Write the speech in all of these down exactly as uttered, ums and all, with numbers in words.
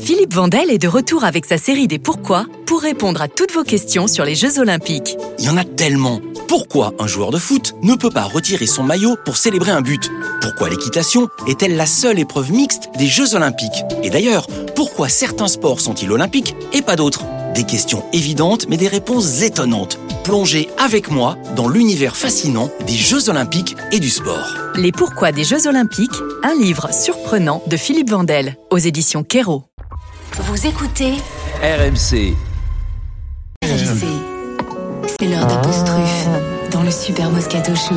Philippe Vandel est de retour avec sa série des Pourquoi pour répondre à toutes vos questions sur les Jeux Olympiques. Il y en a tellement. Pourquoi un joueur de foot ne peut pas retirer son maillot pour célébrer un but ? Pourquoi l'équitation est-elle la seule épreuve mixte des Jeux Olympiques ? Et d'ailleurs, pourquoi certains sports sont-ils olympiques et pas d'autres ? Des questions évidentes mais des réponses étonnantes. Plongez avec moi dans l'univers fascinant des Jeux Olympiques et du sport. Les Pourquoi des Jeux Olympiques, un livre surprenant de Philippe Vandel, aux éditions Kero. Vous écoutez R M C. R M C. C'est l'heure de Postruf dans le Super Moscato Show.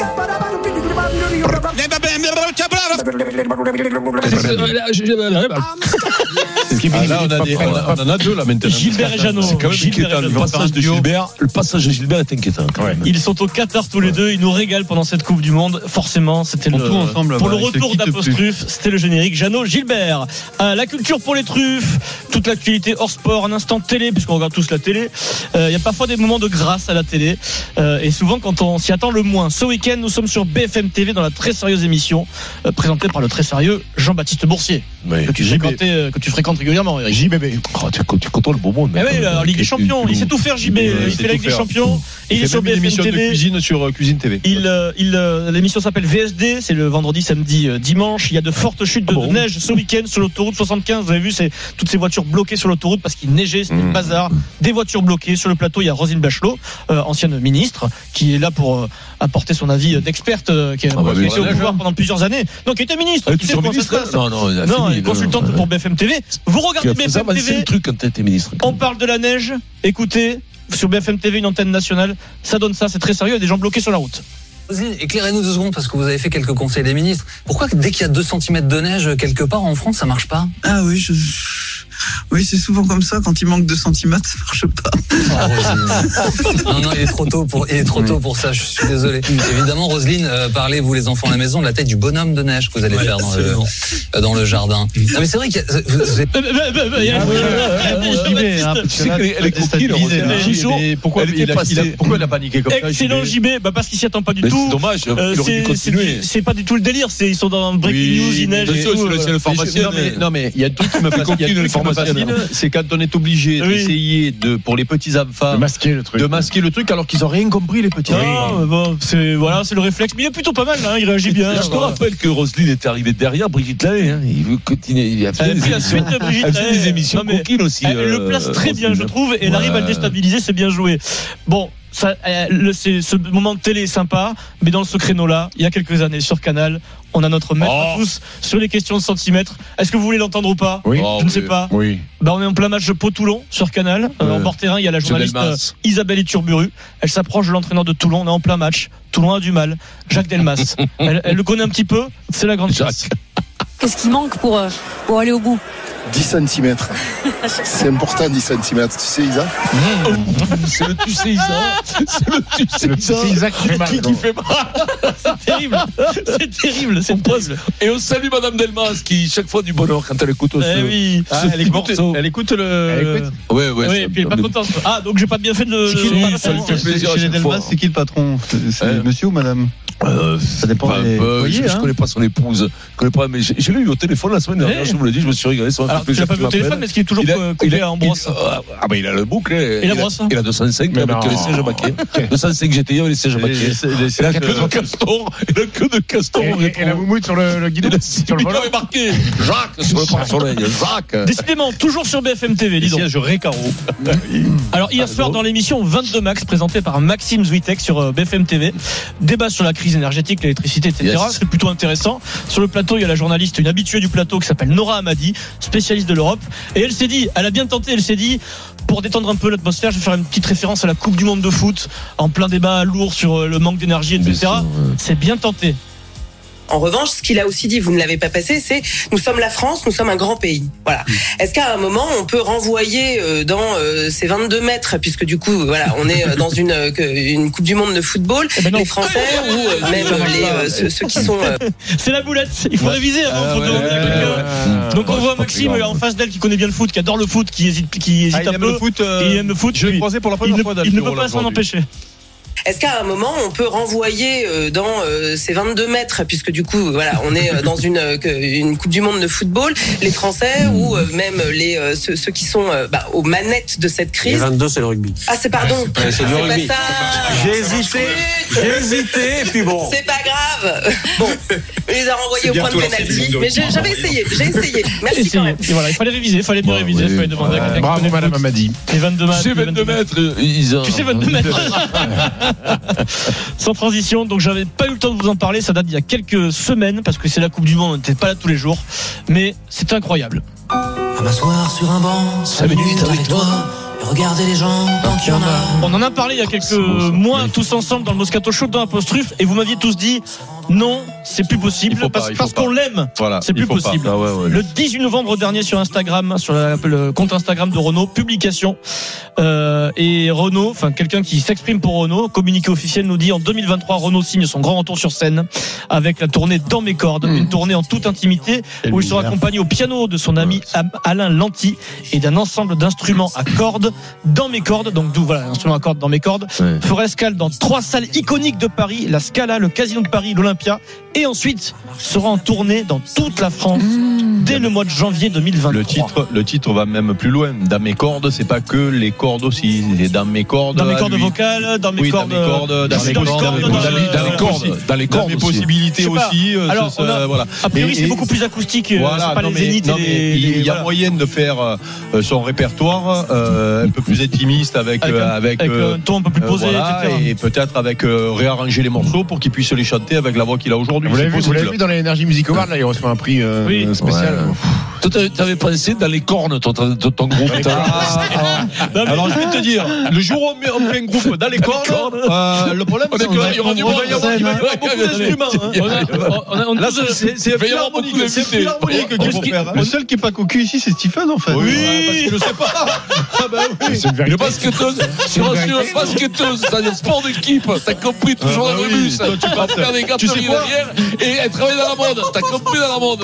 Ah, là, on, a des, on, a, on en a deux là maintenant. Gilbert et Jeannot. C'est quand même inquiétant. Le passage de Gilbert, le passage de Gilbert est inquiétant. Ouais. Ils sont au Qatar tous les deux. Ils nous régalent pendant cette Coupe du Monde. Forcément, c'était le ensemble, pour bah, le retour d'Apostruf. C'était le générique. Jeannot, Gilbert. Euh, la culture pour les truffes. Toute l'actualité hors sport. Un instant télé, puisqu'on regarde tous la télé. Il euh, y a parfois des moments de grâce à la télé. Euh, et souvent quand on s'y attend le moins. Ce week-end, nous sommes sur B F M T V dans la très sérieuse émission euh, présentée par le très sérieux Jean-Baptiste Boursier. Oui. Que tu fréquentes, euh, que tu fréquentes régulièrement, Eric. J B B. Oh, tu, tu contrôles le beau monde. Eh oui, en Ligue des Champions, il sait tout faire, J B. Il fait la Ligue des Champions. Et il est sur B F M T V. De cuisine sur Cuisine T V. Il, il, l'émission s'appelle V S D. C'est le vendredi, samedi, dimanche. Il y a de fortes chutes de, ah bon de neige ce week-end sur l'autoroute soixante-quinze. Vous avez vu, c'est toutes ces voitures bloquées sur l'autoroute parce qu'il neigeait. C'était mmh. le bazar. Des voitures bloquées sur le plateau. Il y a Roselyne Bachelot, euh, ancienne ministre, qui est là pour euh, apporter son avis d'experte, euh, qui a ah bah, été au pouvoir pendant plusieurs années. Donc, il était ministre. Ah, tu sais ministre non, non, il a non, fini, consultante non, pour B F M T V. Vous regardez B F M T V. C'est le truc quand t'étais ministre. On parle de la neige. Écoutez, sur B F M T V, une antenne nationale, ça donne ça, c'est très sérieux, il y a des gens bloqués sur la route. Éclairez-nous deux secondes parce que vous avez fait quelques conseils des ministres. Pourquoi dès qu'il y a deux centimètres de neige quelque part en France, ça marche pas ? Ah oui, je... oui, c'est souvent comme ça. Quand il manque deux centimètres, ça marche pas. Oh, non, non, il est trop tôt pour, il est trop tôt pour ça. Je suis désolé. Évidemment, Roselyne, euh, parlez vous les enfants à la maison de la taille du bonhomme de neige que vous allez ouais, faire dans le, euh, dans le jardin. Non, mais c'est vrai qu'il y a. Vous avez... Elle est coquille. Pourquoi elle a paniqué comme ça ? Excellent J B, bah parce qu'il s'y attend pas du tout. C'est dommage. Euh, c'est, c'est, c'est pas du tout le délire. C'est, ils sont dans breaking oui, news, il neige. C'est le pharmacien. Non mais, non mais il y a un truc qui me fascine. C'est quand on est obligé oui. d'essayer de, pour les petits enfants, de masquer le truc, de masquer le truc alors qu'ils ont rien compris les petits. Non, oui. bon, c'est voilà, c'est le réflexe. Mais il est plutôt pas mal. Hein, il réagit bien. Je te voilà. rappelle que Roselyne est arrivée derrière Brigitte Lahaie. Hein. Il veut continuer. Il a fait des la suite de Brigitte Lahaie. Des émissions coquines aussi. Elle euh, le place très bien, je trouve, et elle arrive à le déstabiliser. C'est bien joué. Bon. Ça, le, c'est, ce moment de télé est sympa, mais dans ce créneau-là, il y a quelques années sur Canal, on a notre maître oh. à tous sur les questions de centimètres. Est-ce que vous voulez l'entendre ou pas ? Oui. Je oh, ne oui. sais pas. Oui. Ben, on est en plein match de Pau-Toulon sur Canal. Euh, en bord terrain, il y a la journaliste euh, Isabelle Iturburu. Elle s'approche de l'entraîneur de Toulon. On est en plein match. Toulon a du mal. Jacques Delmas. elle, elle le connaît un petit peu. C'est la grande chasse. Qu'est-ce qui manque pour, euh, pour aller au bout ? dix centimètres. C'est important, dix centimètres. Tu sais, Isa ? Mmh. C'est le tu sais, Isa. C'est le tu sais, Isa. C'est Isa qui fait mal. Qui, qui fait mal. C'est terrible. C'est terrible. C'est terrible. Et on salue Madame Delmas qui, chaque fois, du bonheur quand elle écoute. Eh ce, oui. Ah, elle, écoute, elle écoute le. Elle écoute. Ouais, ouais. Oui, et puis elle est pas contente. Ah, donc j'ai pas bien fait de le. C'est qui le patron ? Chez les Delmas, c'est qui le patron ? C'est monsieur ou madame ? Euh, ça dépend. Bah, des... euh, voyez, je, hein. je connais pas son épouse. Je connais pas, mais j'ai, j'ai lu au téléphone la semaine dernière. Ouais. Je vous l'ai dit, je me suis régalé. Alors, tu l'as pas vu au téléphone, mais est-ce qu'il est toujours il a, coupé il a, en brosse? Ah bah il a le boucle. Et la brosse? Il a deux cent cinq avec les sièges baqués. deux cent cinq G T I avec les sièges baqués. Il a que de castor. Il a que de castor. Et la moumoute sur le guidon. Sur le volant est marqué Jacques sur le pare-soleil. Jacques. Décidément, toujours sur B F M T V. Dis donc. Siège Récaro. Alors hier soir dans l'émission vingt-deux Max présentée par Maxime Zwitek sur B F M T V, débat sur la crise énergétique, l'électricité, et cetera. Yes. C'est plutôt intéressant. Sur le plateau, il y a la journaliste, une habituée du plateau qui s'appelle Nora Hamadi, spécialiste de l'Europe, et elle s'est dit, elle a bien tenté, elle s'est dit, pour détendre un peu l'atmosphère, je vais faire une petite référence à la Coupe du Monde de foot, en plein débat lourd sur le manque d'énergie, et cetera. C'est bien tenté. En revanche, ce qu'il a aussi dit, vous ne l'avez pas passé, c'est nous sommes la France, nous sommes un grand pays. Voilà. Est-ce qu'à un moment on peut renvoyer euh, dans euh, ces vingt-deux mètres, puisque du coup, voilà, on est dans une euh, une Coupe du Monde de football, eh ben les Français ou euh, même les euh, ceux, ceux qui sont. Euh... C'est la boulette. Il faut ouais. réviser avant. Ah, faut ouais, demander à quelqu'un. Ouais. Donc on voit Maxime en face d'elle qui connaît bien le foot, qui adore le foot, qui hésite, qui hésite ah, un peu. Le foot, euh, il aime le foot. Je l'ai croisé pour la première il fois. Ne, il ne peut pas s'en empêcher. Est-ce qu'à un moment, on peut renvoyer euh, dans euh, ces vingt-deux mètres, puisque du coup, voilà, on est dans une, euh, une Coupe du Monde de football, les Français ou euh, même les euh, ceux, ceux qui sont euh, bah, aux manettes de cette crise. Les vingt-deux, c'est le rugby. Ah, c'est pardon. C'est, pas, c'est du c'est rugby. Pas ça. J'ai hésité, j'ai hésité, et puis bon. C'est pas grave. Bon, on les a renvoyés au point de pénalty, mais j'ai, j'avais essayé, j'ai essayé. Merci essayé. quand même. Et voilà, il fallait réviser, il fallait bien ouais, réviser, il fallait demander ouais. à quelqu'un. Bravo, madame Amadi. Les vingt-deux mètres. Tu sais, vingt-deux mètres, ils ont... Tu sais, vingt-deux mètres. Sans transition, donc j'avais pas eu le temps de vous en parler, ça date d'il y a quelques semaines, parce que c'est la Coupe du Monde, on n'était pas là tous les jours, mais c'est incroyable. À m'asseoir sur un banc, cinq minutes avec toi. Regardez les gens, tant qu'il y en a. On en a parlé il y a quelques mois tous ensemble dans le Moscato Show dans Apostrophe et vous m'aviez tous dit non, c'est plus possible pas, parce, parce qu'on l'aime. Voilà, c'est plus possible. Ah ouais, ouais. Le dix-huit novembre dernier sur Instagram, sur la, le compte Instagram de Renault, publication euh, et Renault, enfin quelqu'un qui s'exprime pour Renault, communiqué officiel nous dit en deux mille vingt-trois Renault signe son grand retour sur scène avec la tournée Dans mes cordes, mmh. une tournée en toute intimité et où il sera accompagné au piano de son ami Alain Lanty et d'un ensemble d'instruments à cordes. Dans mes cordes, donc d'où voilà, l'instrument à cordes dans mes cordes, ouais. fera escale dans trois salles iconiques de Paris, la Scala, le Casino de Paris, l'Olympia, et ensuite sera en tournée dans toute la France mmh. dès le mois de janvier deux mille vingt-trois. Le titre, le titre va même plus loin. Dans mes cordes, c'est pas que les cordes aussi, c'est dans mes cordes. Dans mes cordes vocales, dans mes oui, cordes, dans mes cordes, dans, dans, mes cordes, dans, dans, les, dans, dans, les, dans les cordes, dans les cordes, mes possibilités aussi. Alors, ce, a, voilà. A priori, et, c'est beaucoup plus acoustique. Voilà, c'est pas non, les mais, zéniths. Non, et mais les, il y a voilà. moyen de faire euh, son répertoire euh, un peu plus intimiste avec avec, euh, un, avec, avec euh, un ton un peu plus posé, voilà, et cetera. Et peut-être avec euh, réarranger les morceaux pour qu'il puisse les chanter avec la voix qu'il a aujourd'hui. Vous l'avez vu, vous l'avez vu dans l'énergie Music Award, là, il reçoit un prix euh, oui. spécial. Ouais. Toi, t'avais pensé dans les cornes, ton, ton, ton groupe. Ah, non, alors, je vais te dire, le jour où on, met, on fait un groupe dans les cornes, euh, le problème, c'est qu'il va y avoir beaucoup d'instruments. Là, c'est un philharmonique. C'est un philharmonique qu'il faut faire. Le seul qui n'est pas cocu ici, c'est Stephen, en fait. Oui, parce que je sais pas. Ah ben oui. Le basketteuse, sur une basketteuse, c'est-à-dire sport d'équipe, t'as compris, toujours dans le bus. Tu vas faire des gâteries derrière et elle travaille dans la mode. T'as compris dans la mode.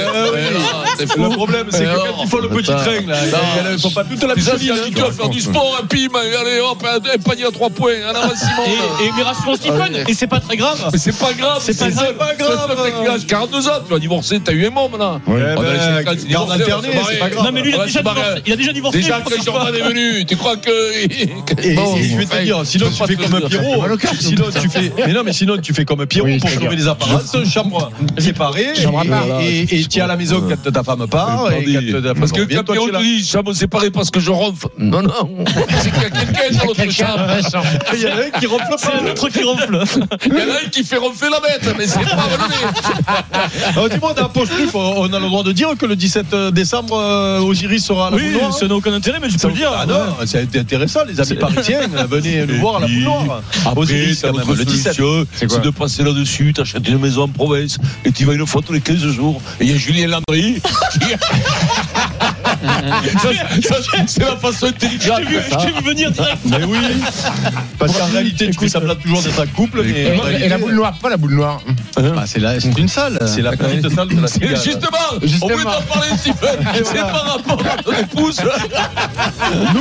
Le problème, c'est que quand ils font le petit train, là, ils ne font pas toute la petite train. Tu vas faire du sport, un pim, allez hop, un panier à trois points, un avancement. Et mais rassure Stephen, et c'est pas très grave. Mais c'est pas grave, c'est pas grave. quarante-deux ans, tu vas divorcer, t'as eu un môme là. Garde alternée, c'est pas grave. Non, mais lui, il a déjà divorcé. Déjà, quand Jordan est venu, tu crois que. Je vais te dire, sinon tu fais comme Pierrot. Sinon tu fais. Mais non, mais sinon tu fais comme Pierrot pour sauver les apparences. Chambre séparée. Et tu es à la maison quand ta femme part. Parce que quand Pierrot te dit chambre séparée parce que je ronfle. Non, non. C'est qu'il y a quelqu'un dans l'autre chambre. Il y en a un qui ronfle pas. C'est un autre qui ronfle. Il y en a un qui fait ronfler la bête, mais c'est pas relevé. Dis-moi, dans Apostrophe, on a le droit de dire que le dix-sept décembre, Osiris sera à la boule noire. Oui, ça n'a aucun intérêt, mais tu peux le dire. Ah non, c'est intéressant, les amis parisiens. Venez nous voir à la boule noire. Osiris, quand même, le dix-sept. C'est de passer là-dessus, t'achètes une maison en province et tu vas une fois tous les quinze jours. Et il y a Julien Landry qui. C'est la façon intelligente. Je t'ai vu venir direct. Mais oui. Parce qu'en réalité, tu fais semblant toujours d'être un couple. Et la boule noire, pas la boule noire. C'est une salle. C'est la petite salle de la cigale. Justement, on voulait t'en parler, Stephen. C'est par rapport à ton épouse.